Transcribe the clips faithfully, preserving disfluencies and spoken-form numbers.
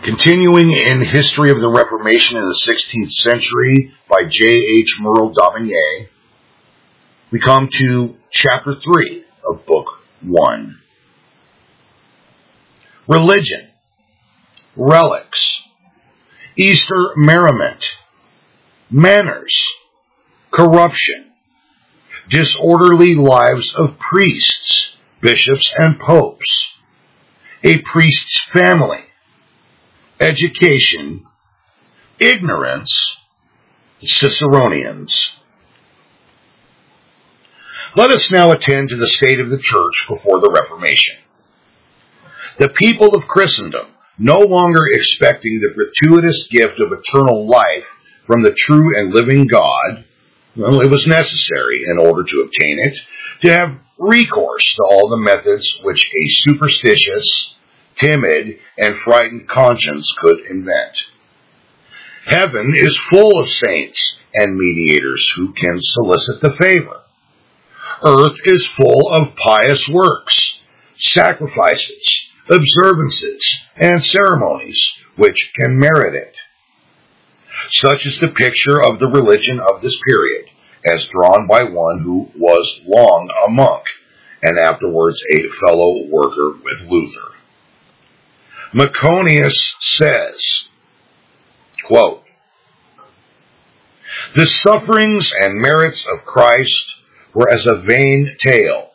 Continuing in History of the Reformation in the sixteenth century by J H Merle D'Aubigné, we come to chapter three of book one. Religion, relics, Easter merriment, manners, corruption, disorderly lives of priests, bishops, and popes, a priest's family, education, ignorance, Ciceronians. Let us now attend to the state of the church before the Reformation. The people of Christendom, no longer expecting the gratuitous gift of eternal life from the true and living God, well, it was necessary, in order to obtain it, to have recourse to all the methods which a superstitious, timid, and frightened conscience could invent. Heaven is full of saints and mediators who can solicit the favor. Earth is full of pious works, sacrifices, observances, and ceremonies which can merit it. Such is the picture of the religion of this period, as drawn by one who was long a monk, and afterwards a fellow worker with Luther. Maconius says, quote, "The sufferings and merits of Christ were as a vain tale,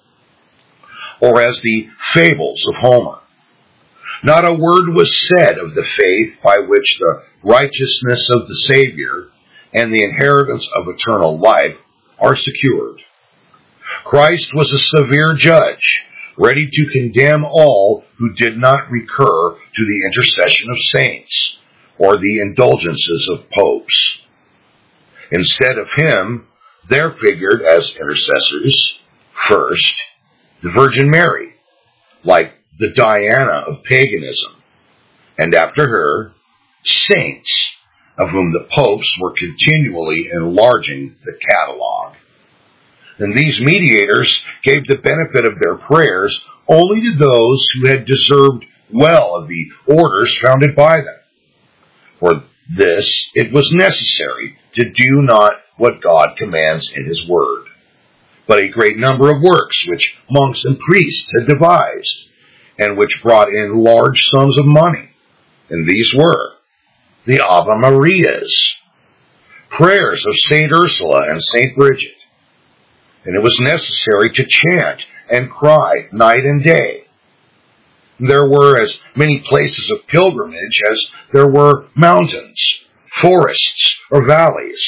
or as the fables of Homer. Not a word was said of the faith by which the righteousness of the Savior and the inheritance of eternal life are secured. Christ was a severe judge, ready to condemn all who did not recur to the intercession of saints or the indulgences of popes. Instead of him, there figured as intercessors, first, the Virgin Mary, like the Diana of paganism, and after her, saints, of whom the popes were continually enlarging the catalogue. And these mediators gave the benefit of their prayers only to those who had deserved well of the orders founded by them. For this it was necessary to do not what God commands in his word, but a great number of works which monks and priests had devised, and which brought in large sums of money. And these were the Ave Marias, prayers of Saint Ursula and Saint Bridget, and it was necessary to chant and cry night and day. There were as many places of pilgrimage as there were mountains, forests, or valleys.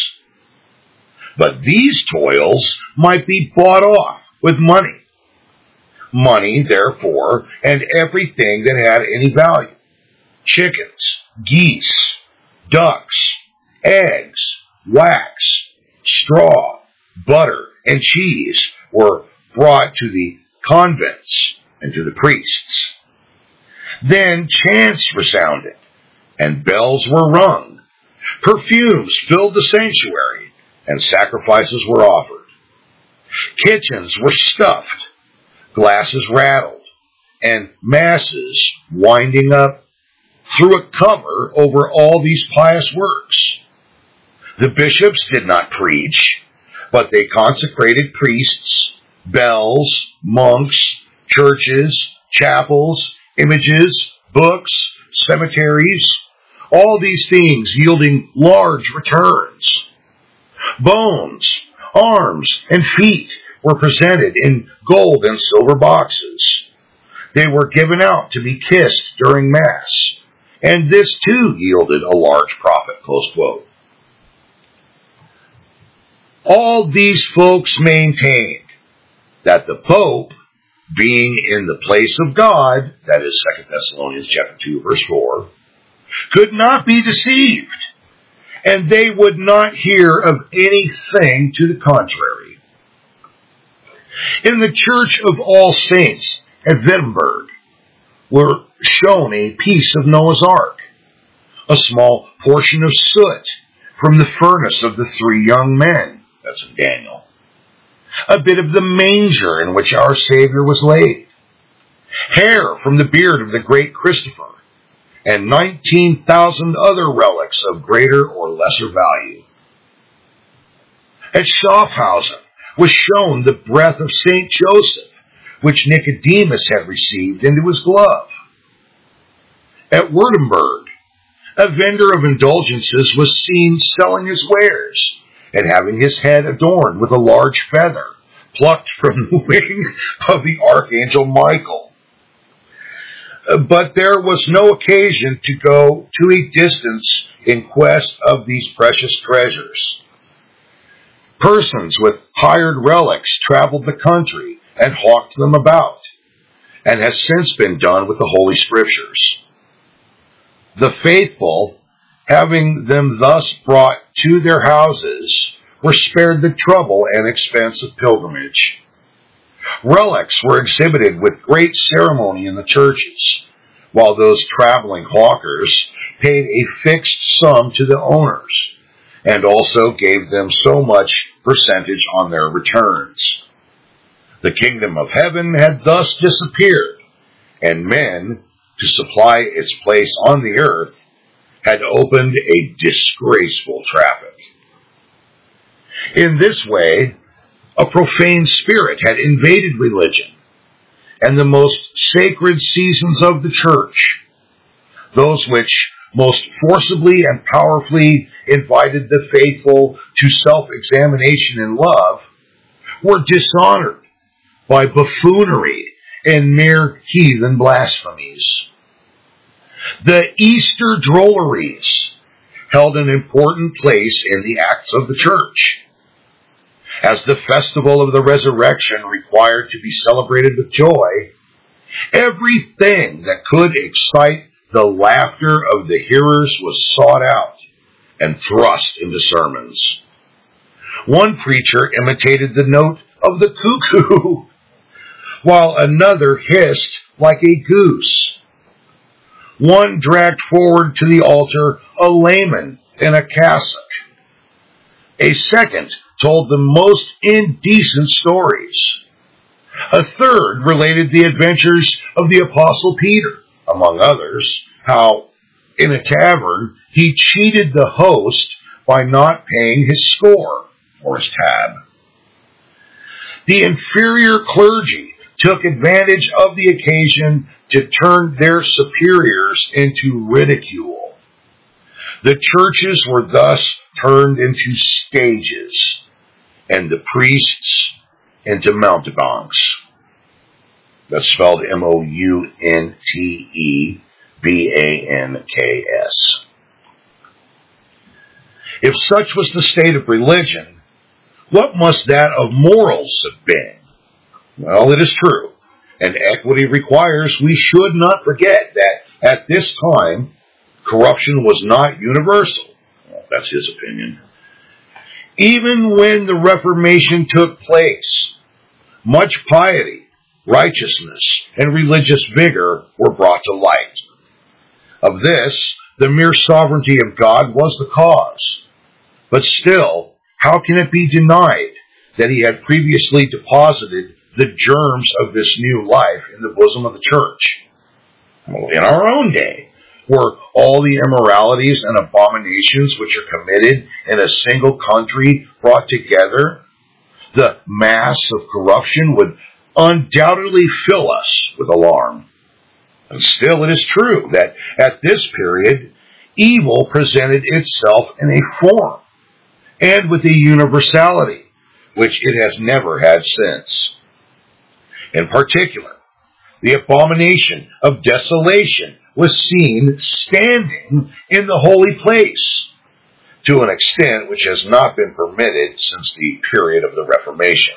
But these toils might be bought off with money. Money, therefore, and everything that had any value. Chickens, geese, ducks, eggs, wax, straw, butter, and cheese were brought to the convents and to the priests. Then chants resounded, and bells were rung. Perfumes filled the sanctuary, and sacrifices were offered. Kitchens were stuffed, glasses rattled, and masses winding up threw a cover over all these pious works. The bishops did not preach, but they consecrated priests, bells, monks, churches, chapels, images, books, cemeteries, all these things yielding large returns. Bones, arms, and feet were presented in gold and silver boxes. They were given out to be kissed during Mass, and this too yielded a large profit, close quote. All these folks maintained that the Pope, being in the place of God, that is Second Thessalonians chapter two, verse four, could not be deceived, and they would not hear of anything to the contrary. In the Church of All Saints at Wittenberg were shown a piece of Noah's Ark, a small portion of soot from the furnace of the three young men, that's in Daniel, a bit of the manger in which our Savior was laid, hair from the beard of the great Christopher, and nineteen thousand other relics of greater or lesser value. At Schaffhausen was shown the breath of Saint Joseph, which Nicodemus had received into his glove. At Württemberg, a vendor of indulgences was seen selling his wares and having his head adorned with a large feather plucked from the wing of the Archangel Michael. But there was no occasion to go to a distance in quest of these precious treasures. Persons with hired relics traveled the country and hawked them about, and has since been done with the Holy Scriptures. The faithful, having them thus brought to their houses, were spared the trouble and expense of pilgrimage. Relics were exhibited with great ceremony in the churches, while those traveling hawkers paid a fixed sum to the owners, and also gave them so much percentage on their returns. The kingdom of heaven had thus disappeared, and men, to supply its place on the earth, had opened a disgraceful traffic. In this way, a profane spirit had invaded religion, and the most sacred seasons of the church, those which most forcibly and powerfully invited the faithful to self-examination and love, were dishonored by buffoonery and mere heathen blasphemies. The Easter drolleries held an important place in the acts of the church. As the festival of the resurrection required to be celebrated with joy, everything that could excite the laughter of the hearers was sought out and thrust into sermons. One preacher imitated the note of the cuckoo, while another hissed like a goose. One dragged forward to the altar a layman in a cassock. A second told the most indecent stories. A third related the adventures of the Apostle Peter, among others, how in a tavern he cheated the host by not paying his score, or his tab. The inferior clergy took advantage of the occasion to turn their superiors into ridicule. The churches were thus turned into stages, and the priests into mountebanks. That's spelled M O U N T E B A N K S. If such was the state of religion, what must that of morals have been? Well, it is true, and equity requires we should not forget that at this time, corruption was not universal. Well, that's his opinion. Even when the Reformation took place, much piety, righteousness, and religious vigor were brought to light. Of this, the mere sovereignty of God was the cause. But still, how can it be denied that he had previously deposited the germs of this new life in the bosom of the church? Well, in our own day, were all the immoralities and abominations which are committed in a single country brought together, the mass of corruption would undoubtedly fill us with alarm. And still it is true that at this period, evil presented itself in a form and with a universality which it has never had since. In particular, the abomination of desolation was seen standing in the holy place to an extent which has not been permitted since the period of the Reformation.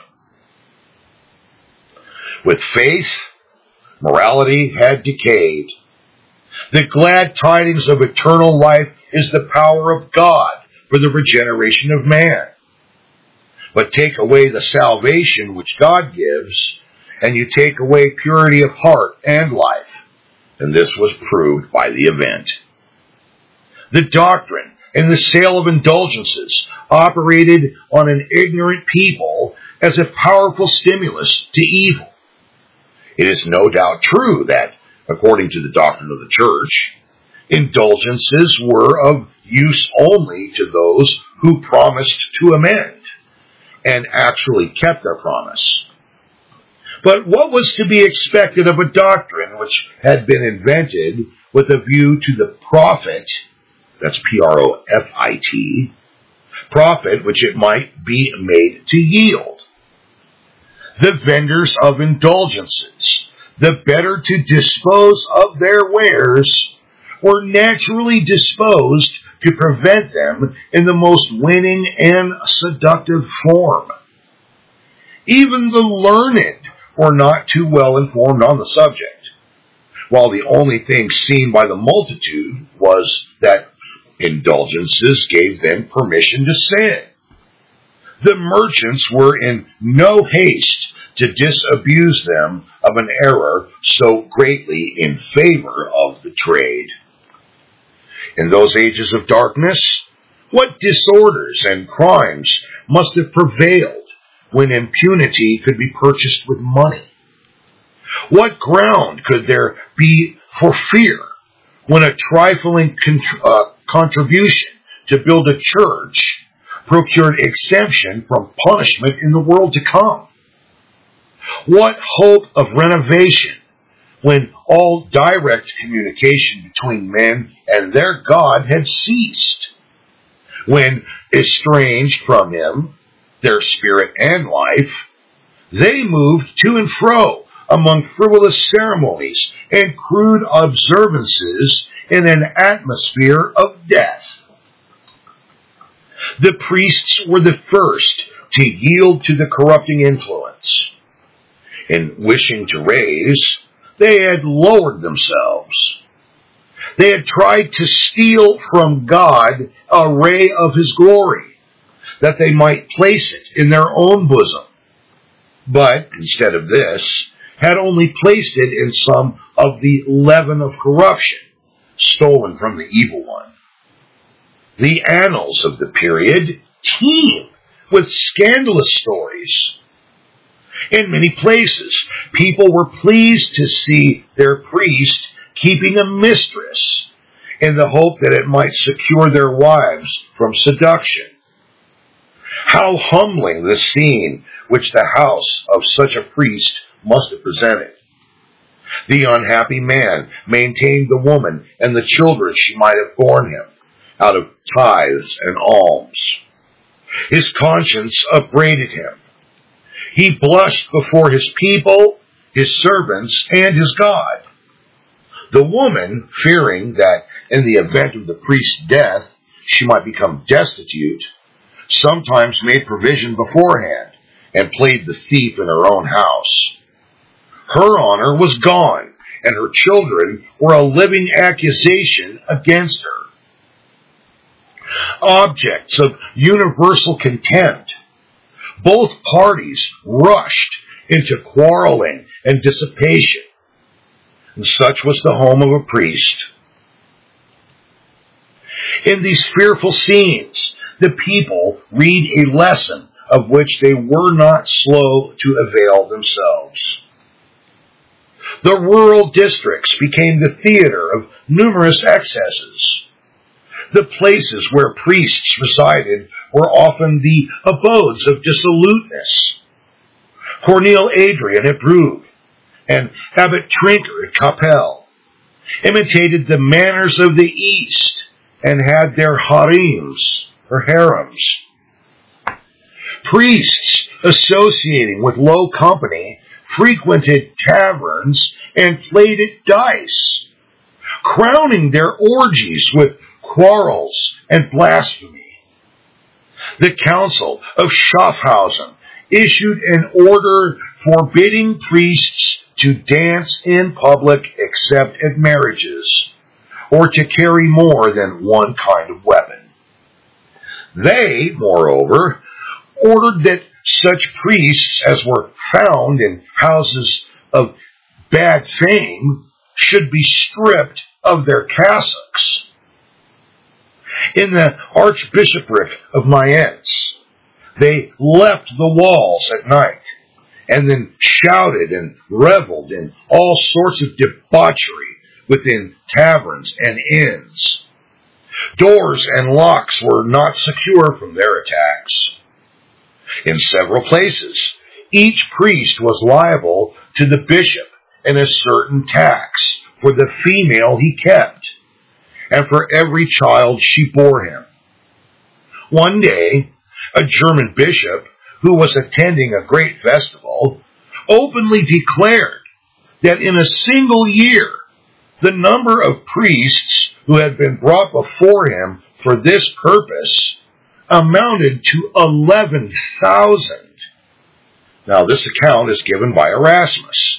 With faith, morality had decayed. The glad tidings of eternal life is the power of God for the regeneration of man. But take away the salvation which God gives, and you take away purity of heart and life. And this was proved by the event. The doctrine and the sale of indulgences operated on an ignorant people as a powerful stimulus to evil. It is no doubt true that, according to the doctrine of the church, Indulgences were of use only to those who promised to amend and actually kept their promise. But what was to be expected of a doctrine which had been invented with a view to the profit, that's P R O F I T, profit which it might be made to yield? The vendors of indulgences, the better to dispose of their wares, were naturally disposed to prevent them in the most winning and seductive form. Even the learned were not too well informed on the subject, while the only thing seen by the multitude was that indulgences gave them permission to sin. The merchants were in no haste to disabuse them of an error so greatly in favor of the trade. In those ages of darkness, what disorders and crimes must have prevailed when impunity could be purchased with money? What ground could there be for fear when a trifling contr- uh, contribution to build a church procured exemption from punishment in the world to come? What hope of renovation when all direct communication between men and their God had ceased? When, estranged from him, their spirit and life, they moved to and fro among frivolous ceremonies and crude observances in an atmosphere of death. The priests were the first to yield to the corrupting influence. In wishing to raise, they had lowered themselves. They had tried to steal from God a ray of his glory, that they might place it in their own bosom, but instead of this, had only placed it in some of the leaven of corruption stolen from the evil one. The annals of the period teem with scandalous stories. In many places, people were pleased to see their priest keeping a mistress in the hope that it might secure their wives from seduction. How humbling the scene which the house of such a priest must have presented. The unhappy man maintained the woman and the children she might have borne him out of tithes and alms. His conscience upbraided him. He blushed before his people, his servants, and his God. The woman, fearing that in the event of the priest's death she might become destitute, sometimes made provision beforehand and played the thief in her own house. Her honor was gone, and her children were a living accusation against her. Objects of universal contempt, both parties rushed into quarreling and dissipation. And such was the home of a priest. In these fearful scenes, the people read a lesson of which they were not slow to avail themselves. The rural districts became the theater of numerous excesses. The places where priests resided were often the abodes of dissoluteness. Cornel Adrian at Brugge and Abbot Trinker at Capelle imitated the manners of the East and had their harems, or harems. Priests associating with low company frequented taverns and played at dice, crowning their orgies with quarrels and blasphemy. The Council of Schaffhausen issued an order forbidding priests to dance in public except at marriages, or to carry more than one kind of weapon. They, moreover, ordered that such priests as were found in houses of bad fame should be stripped of their cassocks. In the Archbishopric of Mayence, they leapt the walls at night, and then shouted and reveled in all sorts of debauchery within taverns and inns. Doors and locks were not secure from their attacks. In several places, each priest was liable to the bishop and a certain tax for the female he kept, and for every child she bore him. One day, a German bishop who was attending a great festival openly declared that in a single year, the number of priests who had been brought before him for this purpose amounted to eleven thousand. Now, this account is given by Erasmus.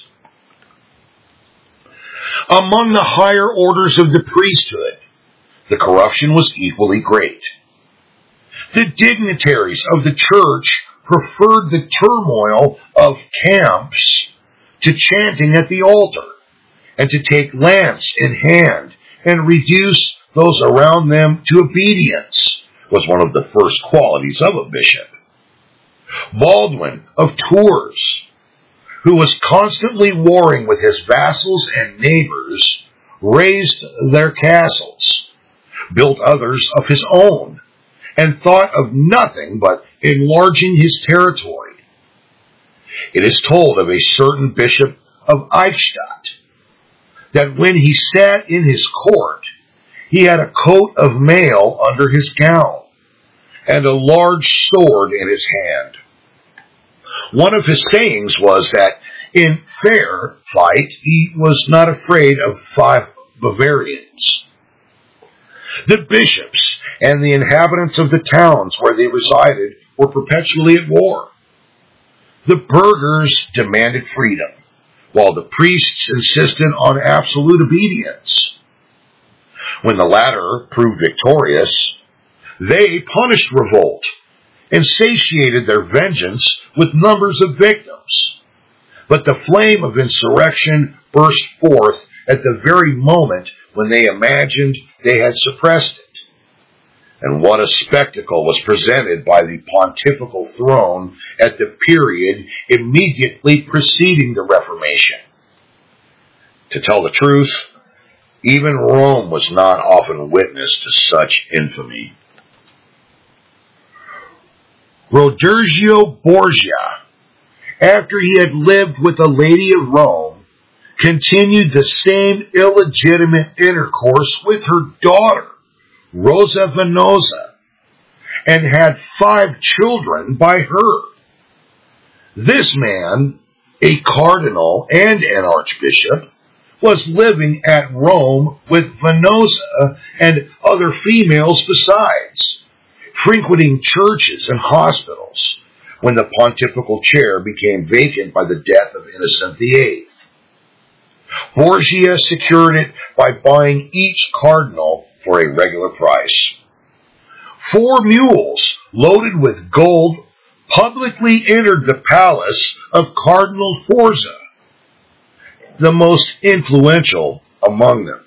Among the higher orders of the priesthood, the corruption was equally great. The dignitaries of the church preferred the turmoil of camps to chanting at the altar, and to take lance in hand and reduce those around them to obedience was one of the first qualities of a bishop. Baldwin of Tours, who was constantly warring with his vassals and neighbors, raised their castles, built others of his own, and thought of nothing but enlarging his territory. It is told of a certain bishop of Eichstätt that when he sat in his court, he had a coat of mail under his gown and a large sword in his hand. One of his sayings was that in fair fight he was not afraid of five Bavarians. The bishops and the inhabitants of the towns where they resided were perpetually at war. The burghers demanded freedom, while the priests insisted on absolute obedience. When the latter proved victorious, they punished revolt and satiated their vengeance with numbers of victims. But the flame of insurrection burst forth at the very moment when they imagined they had suppressed it. And what a spectacle was presented by the pontifical throne at the period immediately preceding the Reformation. To tell the truth, even Rome was not often witness to such infamy. Rodergio Borgia, after he had lived with a lady of Rome, continued the same illegitimate intercourse with her daughter, Rosa Venosa, and had five children by her. This man, a cardinal and an archbishop, was living at Rome with Venosa and other females besides, frequenting churches and hospitals, when the pontifical chair became vacant by the death of Innocent the Eighth. Borgia secured it by buying each cardinal for a regular price. Four mules loaded with gold publicly entered the palace of Cardinal Forza, the most influential among them.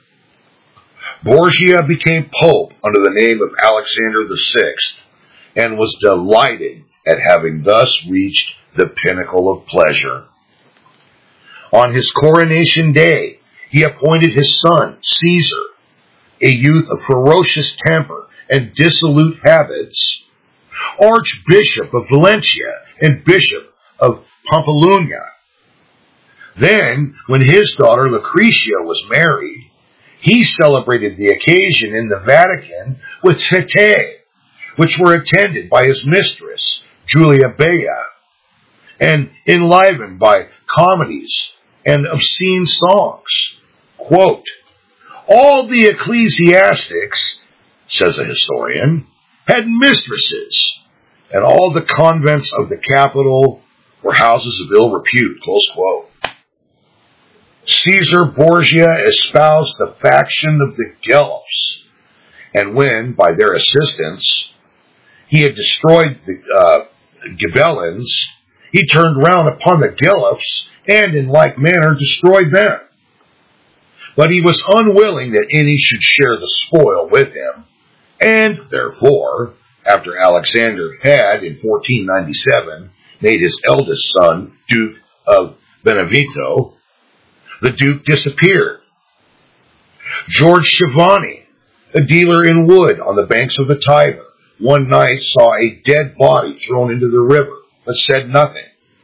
Borgia became pope under the name of Alexander the Sixth and was delighted at having thus reached the pinnacle of pleasure. On his coronation day, he appointed his son, Caesar, a youth of ferocious temper and dissolute habits, Archbishop of Valencia and Bishop of Pampeluna. Then, when his daughter Lucretia was married, he celebrated the occasion in the Vatican with fêtes, which were attended by his mistress, Julia Bea, and enlivened by comedies and obscene songs. Quote, all the ecclesiastics, says a historian, had mistresses, and all the convents of the capital were houses of ill repute. Close quote. Caesar Borgia espoused the faction of the Guelphs, and when, by their assistance, he had destroyed the uh, Ghibellines, he turned round upon the Guelphs and in like manner destroyed them. But he was unwilling that any should share the spoil with him, and therefore, after Alexander had, in fourteen ninety-seven, made his eldest son Duke of Benevento, the Duke disappeared. George Shivani, a dealer in wood on the banks of the Tiber, one night saw a dead body thrown into the river, but said nothing.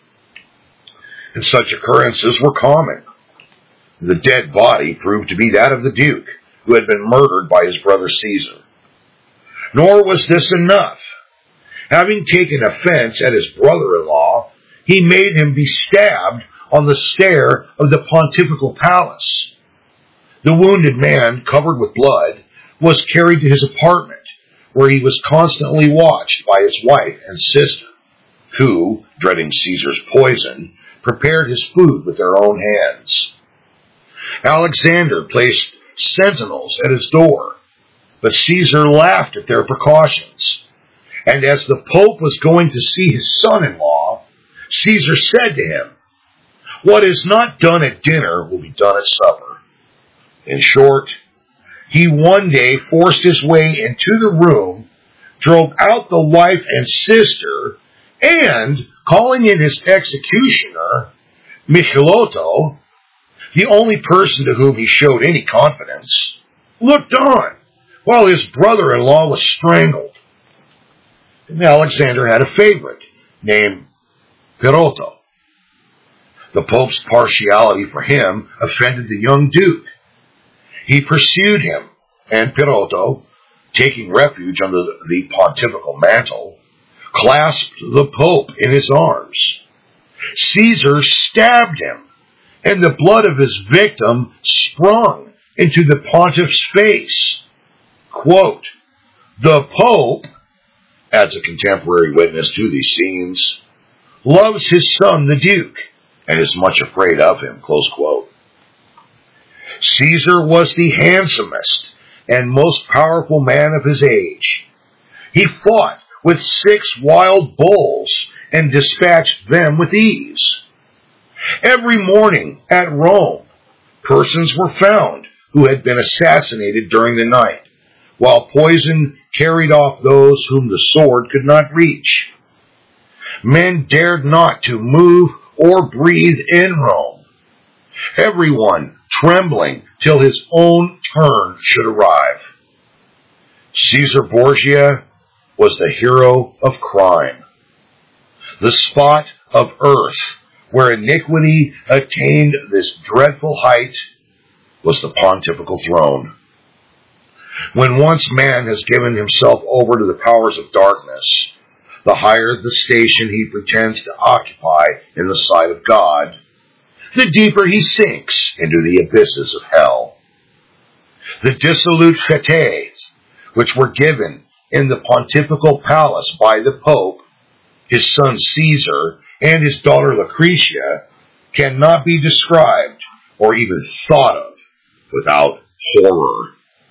And such occurrences were common. The dead body proved to be that of the Duke, who had been murdered by his brother Caesar. Nor was this enough. Having taken offense at his brother-in-law, he made him be stabbed on the stair of the pontifical palace. The wounded man, covered with blood, was carried to his apartment, where he was constantly watched by his wife and sister, who, dreading Caesar's poison, prepared his food with their own hands. Alexander placed sentinels at his door, but Caesar laughed at their precautions. And as the Pope was going to see his son-in-law, Caesar said to him, "What is not done at dinner will be done at supper." In short, he one day forced his way into the room, drove out the wife and sister, and, calling in his executioner, Micheloto, the only person to whom he showed any confidence, looked on while his brother-in-law was strangled. And Alexander had a favorite named Pirotto. The Pope's partiality for him offended the young Duke. He pursued him, and Pirotto, taking refuge under the pontifical mantle, clasped the Pope in his arms. Caesar stabbed him, and the blood of his victim sprung into the pontiff's face. Quote, "The Pope," adds a contemporary witness to these scenes, "loves his son the Duke, and is much afraid of him." Close quote. Caesar was the handsomest and most powerful man of his age. He fought with six wild bulls and dispatched them with ease. Every morning at Rome, persons were found who had been assassinated during the night, while poison carried off those whom the sword could not reach. Men dared not to move or breathe in Rome, everyone trembling till his own turn should arrive. Caesar Borgia was the hero of crime. The spot of earth where iniquity attained this dreadful height was the pontifical throne. When once man has given himself over to the powers of darkness, the higher the station he pretends to occupy in the sight of God, the deeper he sinks into the abysses of hell. The dissolute fetes, which were given in the pontifical palace by the Pope, his son Caesar, and his daughter Lucretia, cannot be described or even thought of without horror.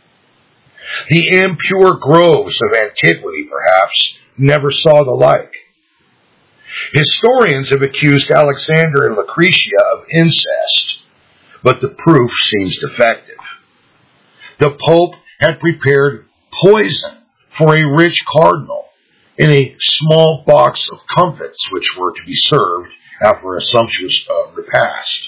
The impure groves of antiquity, perhaps, never saw the like. Historians have accused Alexander and Lucretia of incest, but the proof seems defective. The Pope had prepared poison for a rich cardinal in a small box of comfits which were to be served after a sumptuous uh, repast.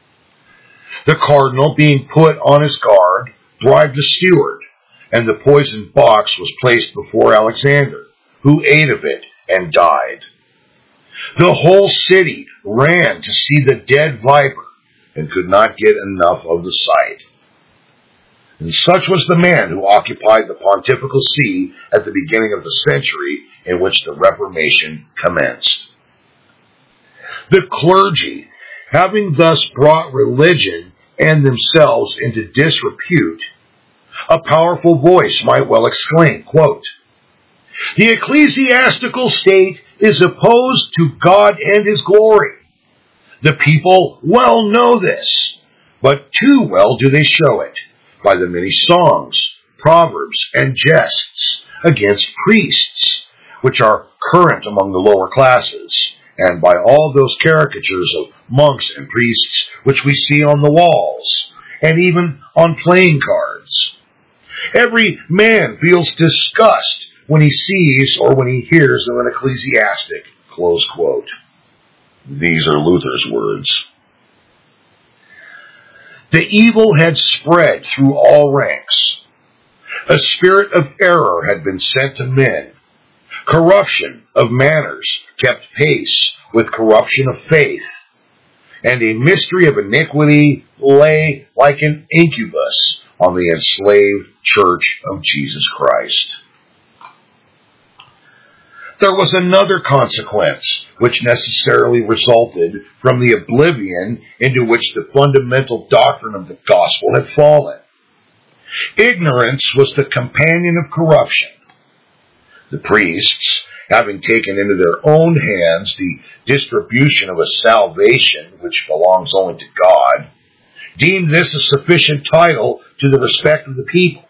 The cardinal, being put on his guard, bribed the steward, and the poisoned box was placed before Alexander, who ate of it and died. The whole city ran to see the dead viper and could not get enough of the sight. And such was the man who occupied the pontifical see at the beginning of the century in which the Reformation commenced. The clergy, having thus brought religion and themselves into disrepute, a powerful voice might well exclaim, quote, "The ecclesiastical state is opposed to God and his glory. The people well know this, but too well do they show it by the many songs, proverbs, and jests against priests, which are current among the lower classes, and by all those caricatures of monks and priests which we see on the walls, and even on playing cards. Every man feels disgust when he sees or when he hears of an ecclesiastic." Close quote. These are Luther's words. The evil had spread through all ranks. A spirit of error had been sent to men. Corruption of manners kept pace with corruption of faith. And a mystery of iniquity lay like an incubus on the enslaved church of Jesus Christ. There was another consequence which necessarily resulted from the oblivion into which the fundamental doctrine of the gospel had fallen. Ignorance was the companion of corruption. The priests, having taken into their own hands the distribution of a salvation which belongs only to God, deemed this a sufficient title to the respect of the people.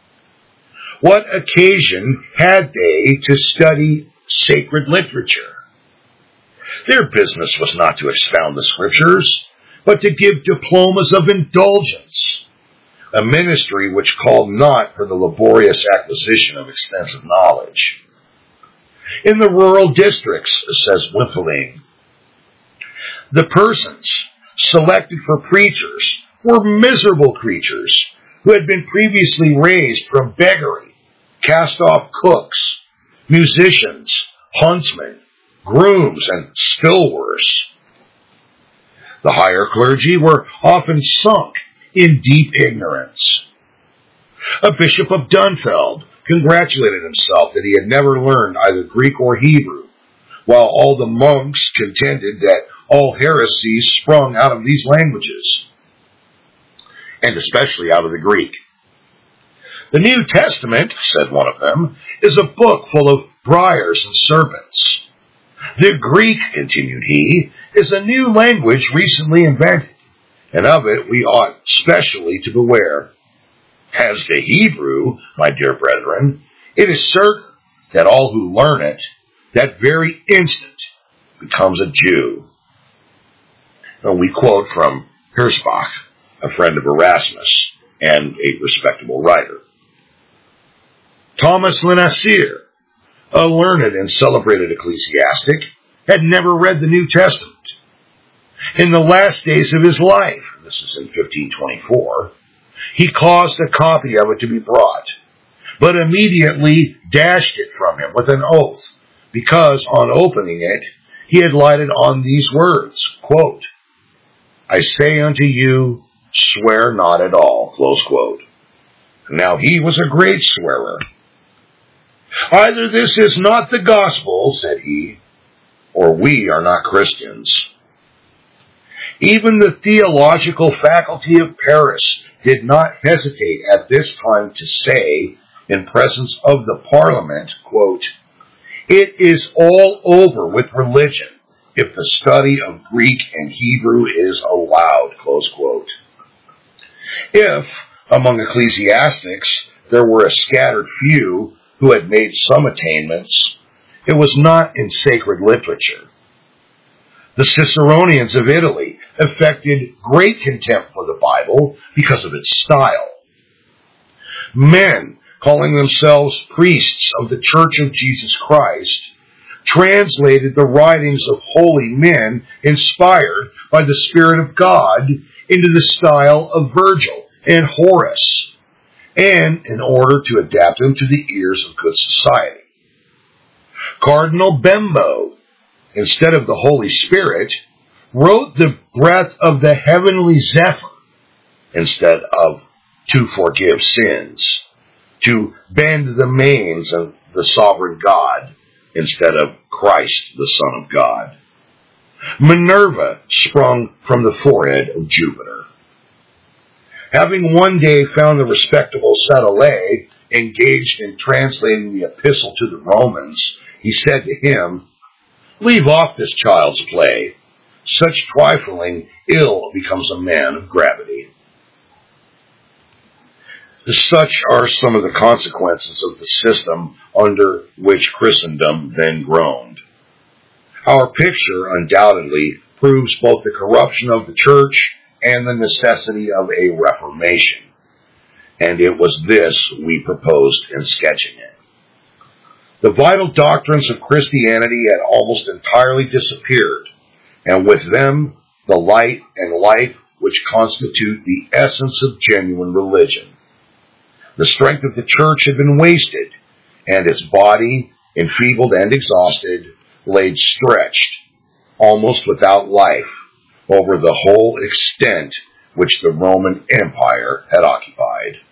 What occasion had they to study sacred literature? Their business was not to expound the Scriptures, but to give diplomas of indulgence, a ministry which called not for the laborious acquisition of extensive knowledge. In the rural districts, says Wimpeling, the persons selected for preachers were miserable creatures who had been previously raised from beggary, cast-off cooks, musicians, huntsmen, grooms, and still worse. The higher clergy were often sunk in deep ignorance. A bishop of Dunfeld congratulated himself that he had never learned either Greek or Hebrew, while all the monks contended that all heresies sprung out of these languages, and especially out of the Greek. The New Testament, said one of them, is a book full of briars and serpents. The Greek, continued he, is a new language recently invented, and of it we ought specially to beware. As to Hebrew, my dear brethren, it is certain that all who learn it, that very instant, becomes a Jew. And we quote from Hirsbach, a friend of Erasmus, and a respectable writer. Thomas Lenasir, a learned and celebrated ecclesiastic, had never read the New Testament. In the last days of his life, this is in fifteen twenty-four, he caused a copy of it to be brought, but immediately dashed it from him with an oath, because on opening it, he had lighted on these words, quote, I say unto you, swear not at all, close quote. Now he was a great swearer. Either this is not the gospel, said he, or we are not Christians. Even the theological faculty of Paris did not hesitate at this time to say, in presence of the Parliament, quote, it is all over with religion if the study of Greek and Hebrew is allowed, close quote. If, among ecclesiastics, there were a scattered few who had made some attainments, it was not in sacred literature. The Ciceronians of Italy affected great contempt for the Bible because of its style. Men, calling themselves priests of the Church of Jesus Christ, translated the writings of holy men inspired by the Spirit of God into the style of Virgil and Horace, and in order to adapt them to the ears of good society. Cardinal Bembo, instead of the Holy Spirit, wrote the breath of the heavenly zephyr instead of to forgive sins, to bend the manes of the sovereign God instead of Christ, the Son of God. Minerva sprung from the forehead of Jupiter. Having one day found the respectable Sadolet engaged in translating the epistle to the Romans, he said to him, leave off this child's play. Such trifling ill becomes a man of gravity. Such are some of the consequences of the system under which Christendom then groaned. Our picture undoubtedly proves both the corruption of the church and the necessity of a reformation, and it was this we proposed in sketching it. The vital doctrines of Christianity had almost entirely disappeared, and with them the light and life which constitute the essence of genuine religion. The strength of the church had been wasted, and its body, enfeebled and exhausted, laid stretched, almost without life, over the whole extent which the Roman Empire had occupied.